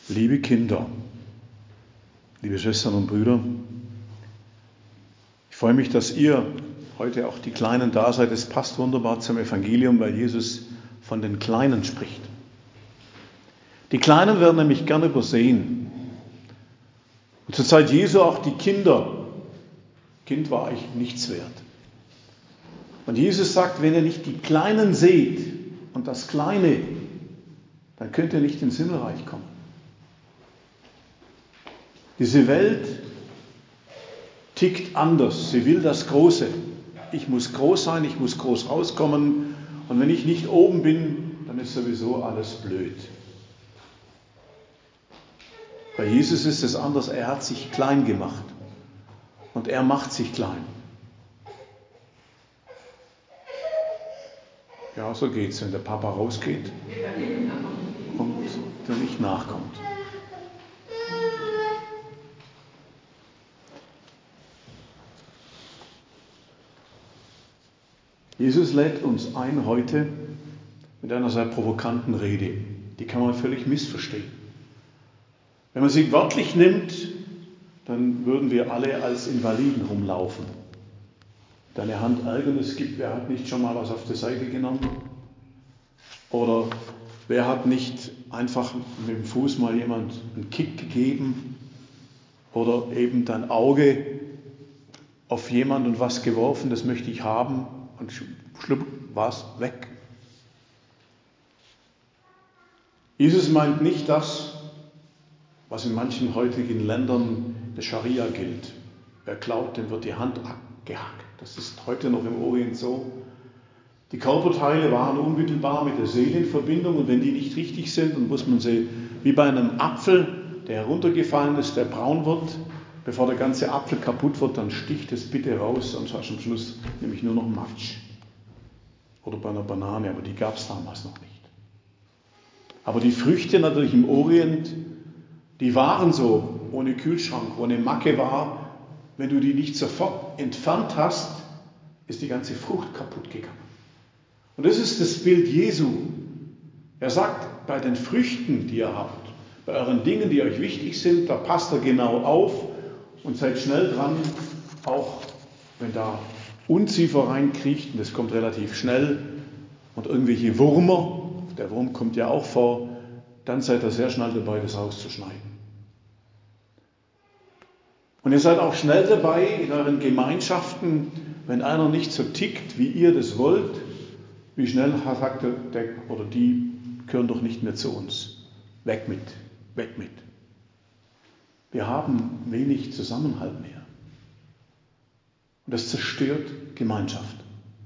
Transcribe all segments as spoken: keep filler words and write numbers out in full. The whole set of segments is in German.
Liebe Kinder, liebe Schwestern und Brüder, ich freue mich, dass ihr heute auch die Kleinen da seid. Es passt wunderbar zum Evangelium, weil Jesus von den Kleinen spricht. Die Kleinen werden nämlich gern übersehen. Und zur Zeit Jesu auch die Kinder. Kind war eigentlich nichts wert. Und Jesus sagt, wenn ihr nicht die Kleinen seht und das Kleine, dann könnt ihr nicht ins Himmelreich kommen. Diese Welt tickt anders. Sie will das Große. Ich muss groß sein, ich muss groß rauskommen. Und wenn ich nicht oben bin, dann ist sowieso alles blöd. Bei Jesus ist es anders. Er hat sich klein gemacht. Und er macht sich klein. Ja, so geht's, wenn der Papa rausgeht und der nicht nachkommt. Jesus lädt uns ein heute mit einer sehr provokanten Rede. Die kann man völlig missverstehen. Wenn man sie wörtlich nimmt, dann würden wir alle als Invaliden rumlaufen. Deine Hand Ärgernis gibt, wer hat nicht schon mal was auf die Seite genommen? Oder wer hat nicht einfach mit dem Fuß mal jemand einen Kick gegeben? Oder eben dein Auge auf jemand und was geworfen, das möchte ich haben. Und schlupp, war es weg. Jesus meint nicht das, was in manchen heutigen Ländern der Scharia gilt. Wer klaut, dem wird die Hand abgehackt. Das ist heute noch im Orient so. Die Körperteile waren unmittelbar mit der Seele in Verbindung und wenn die nicht richtig sind, dann muss man sie wie bei einem Apfel, der heruntergefallen ist, der braun wird, bevor der ganze Apfel kaputt wird, dann sticht es bitte raus, sonst hast du am Schluss nämlich nur noch Matsch. Oder bei einer Banane, aber die gab es damals noch nicht. Aber die Früchte natürlich im Orient, die waren so, ohne Kühlschrank, ohne Macke war, wenn du die nicht sofort entfernt hast, ist die ganze Frucht kaputt gegangen. Und das ist das Bild Jesu. Er sagt, bei den Früchten, die ihr habt, bei euren Dingen, die euch wichtig sind, da passt er genau auf und seid schnell dran, auch wenn da Unziefer reinkriecht, und das kommt relativ schnell, und irgendwelche Würmer, der Wurm kommt ja auch vor, dann seid ihr sehr schnell dabei, das rauszuschneiden. Und ihr seid auch schnell dabei, in euren Gemeinschaften, wenn einer nicht so tickt, wie ihr das wollt, wie schnell sagt der, der oder die, gehören doch nicht mehr zu uns. Weg mit, weg mit. Wir haben wenig Zusammenhalt mehr. Und das zerstört Gemeinschaft.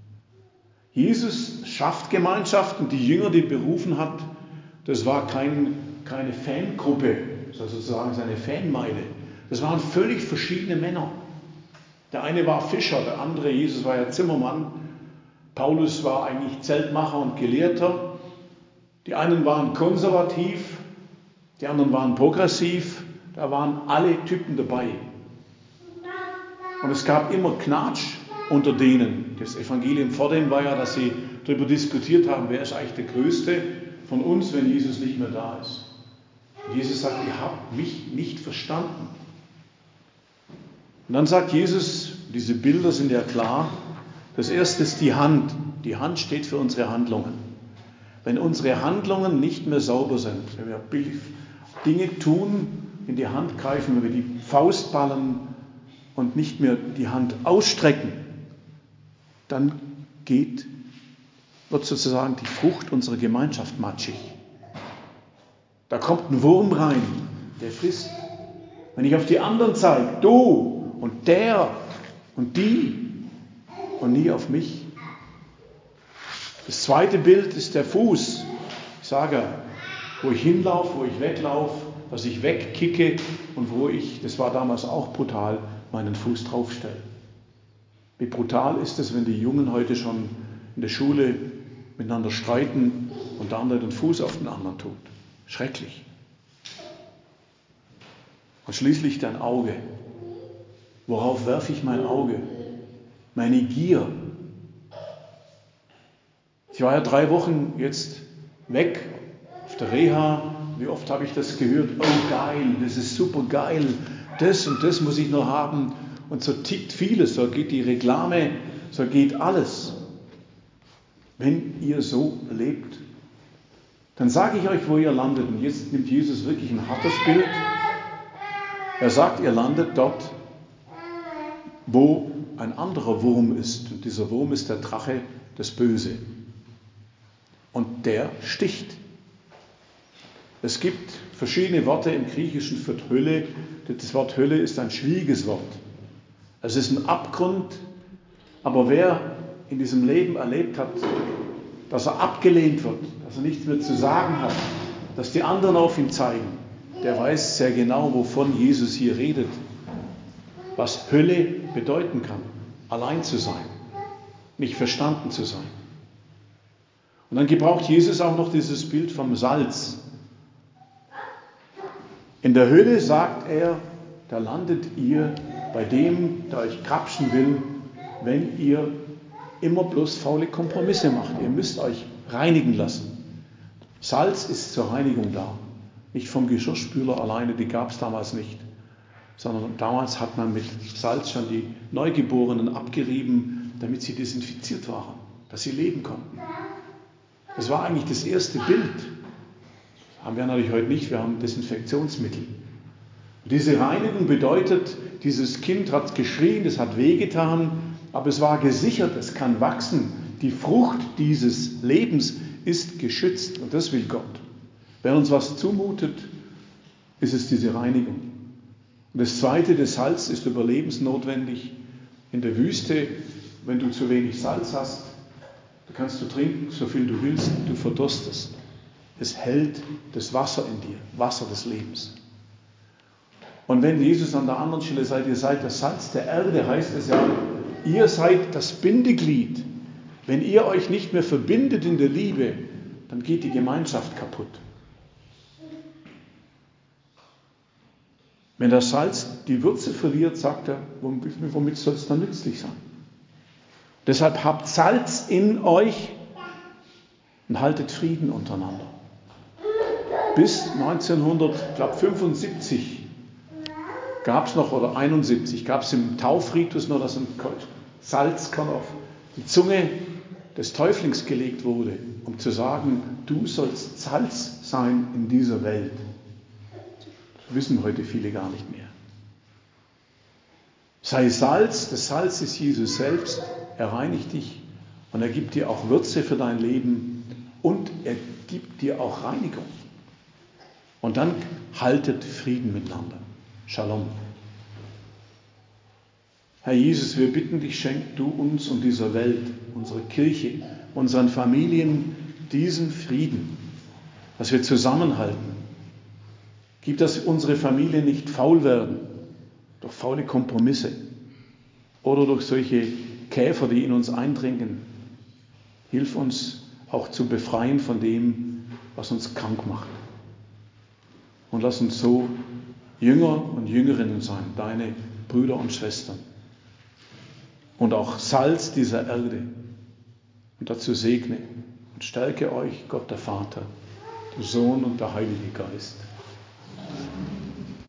Jesus schafft Gemeinschaft und die Jünger, die er berufen hat, das war kein, keine Fangruppe, sozusagen seine Fanmeile. Das waren völlig verschiedene Männer. Der eine war Fischer, der andere, Jesus war ja Zimmermann. Paulus war eigentlich Zeltmacher und Gelehrter. Die einen waren konservativ, die anderen waren progressiv. Da waren alle Typen dabei. Und es gab immer Knatsch unter denen. Das Evangelium vor dem war ja, dass sie darüber diskutiert haben, wer ist eigentlich der Größte von uns, wenn Jesus nicht mehr da ist. Und Jesus sagt, ihr habt mich nicht verstanden. Und dann sagt Jesus, diese Bilder sind ja klar, das erste ist die Hand. Die Hand steht für unsere Handlungen. Wenn unsere Handlungen nicht mehr sauber sind, wenn wir Dinge tun, in die Hand greifen, wenn wir die Faust ballen und nicht mehr die Hand ausstrecken, dann geht, wird sozusagen die Frucht unserer Gemeinschaft matschig. Da kommt ein Wurm rein, der frisst. Wenn ich auf die anderen zeige, du und der und die und nie auf mich. Das zweite Bild ist der Fuß. Ich sage, wo ich hinlaufe, wo ich weglaufe, dass ich wegkicke und wo ich, das war damals auch brutal, meinen Fuß draufstelle. Wie brutal ist es, wenn die Jungen heute schon in der Schule miteinander streiten und der andere den Fuß auf den anderen tut. Schrecklich. Und schließlich dein Auge. Worauf werfe ich mein Auge? Meine Gier. Ich war ja drei Wochen jetzt weg auf der Reha, Wie oft habe ich das gehört? Oh geil, das ist super geil. Das und das muss ich noch haben. Und so tickt vieles, so geht die Reklame, so geht alles. Wenn ihr so lebt, dann sage ich euch, wo ihr landet. Und jetzt nimmt Jesus wirklich ein hartes Bild. Er sagt, ihr landet dort, wo ein anderer Wurm ist. Und dieser Wurm ist der Drache, das Böse. Und der sticht. Es gibt verschiedene Worte im Griechischen für Hölle. Das Wort Hölle ist ein schwieriges Wort. Es ist ein Abgrund, aber wer in diesem Leben erlebt hat, dass er abgelehnt wird, dass er nichts mehr zu sagen hat, dass die anderen auf ihn zeigen, der weiß sehr genau, wovon Jesus hier redet. Was Hölle bedeuten kann, allein zu sein, nicht verstanden zu sein. Und dann gebraucht Jesus auch noch dieses Bild vom Salz. In der Hölle sagt er, da landet ihr bei dem, der euch krapschen will, wenn ihr immer bloß faule Kompromisse macht. Ihr müsst euch reinigen lassen. Salz ist zur Reinigung da. Nicht vom Geschirrspüler alleine, die gab es damals nicht. Sondern damals hat man mit Salz schon die Neugeborenen abgerieben, damit sie desinfiziert waren, dass sie leben konnten. Das war eigentlich das erste Bild. Haben wir natürlich heute nicht, wir haben Desinfektionsmittel. Und diese Reinigung bedeutet, dieses Kind hat geschrien, es hat wehgetan, aber es war gesichert, es kann wachsen. Die Frucht dieses Lebens ist geschützt und das will Gott. Wenn uns was zumutet, ist es diese Reinigung. Und das Zweite, das Salz ist überlebensnotwendig. In der Wüste, wenn du zu wenig Salz hast, da kannst du trinken, so viel du willst, du verdurstest. Es hält das Wasser in dir, Wasser des Lebens. Und wenn Jesus an der anderen Stelle sagt, ihr seid das Salz der Erde, heißt es ja, ihr seid das Bindeglied. Wenn ihr euch nicht mehr verbindet in der Liebe, dann geht die Gemeinschaft kaputt. Wenn das Salz die Würze verliert, sagt er, womit soll es dann nützlich sein? Deshalb habt Salz in euch und haltet Frieden untereinander. Bis neunzehnhundertfünfundsiebzig gab es noch, oder einundsiebzig, gab es im Taufritus noch, dass ein Salzkorn auf die Zunge des Täuflings gelegt wurde, um zu sagen, du sollst Salz sein in dieser Welt. Das wissen heute viele gar nicht mehr. Sei Salz, das Salz ist Jesus selbst, er reinigt dich und er gibt dir auch Würze für dein Leben und er gibt dir auch Reinigung. Und dann haltet Frieden miteinander. Shalom. Herr Jesus, wir bitten dich, schenk du uns und dieser Welt, unserer Kirche, unseren Familien diesen Frieden, dass wir zusammenhalten. Gib, dass unsere Familien nicht faul werden durch faule Kompromisse oder durch solche Käfer, die in uns eindringen. Hilf uns auch zu befreien von dem, was uns krank macht. Und lass uns so Jünger und Jüngerinnen sein, deine Brüder und Schwestern. Und auch Salz dieser Erde. Und dazu segne und stärke euch Gott der Vater, der Sohn und der Heilige Geist.